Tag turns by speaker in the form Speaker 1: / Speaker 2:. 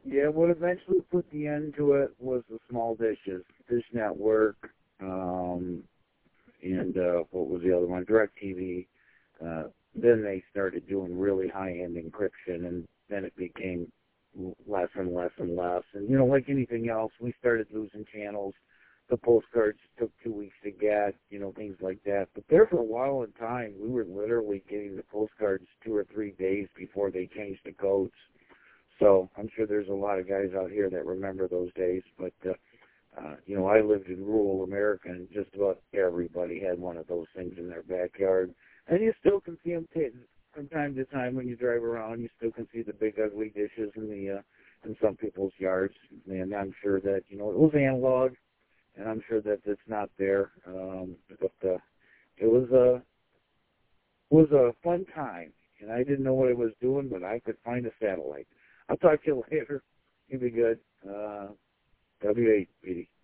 Speaker 1: Yeah, what eventually put the end to it was the small dishes, Dish Network, and what was the other one? DirecTV. Then they started doing really high-end encryption, and then it became less and less and less. And, like anything else, we started losing channels. The postcards took 2 weeks to get, things like that. But there for a while in time, we were literally getting the postcards 2 or 3 days before they changed the codes. So I'm sure there's a lot of guys out here that remember those days. But, I lived in rural America, and just about everybody had one of those things in their backyard. And you still can see them from time to time when you drive around. You still can see the big ugly dishes in some people's yards. And I'm sure that, it was analog, and I'm sure that it's not there. But it was a fun time, and I didn't know what I was doing, but I could find a satellite. I'll talk to you later. You'll be good. W8, BD.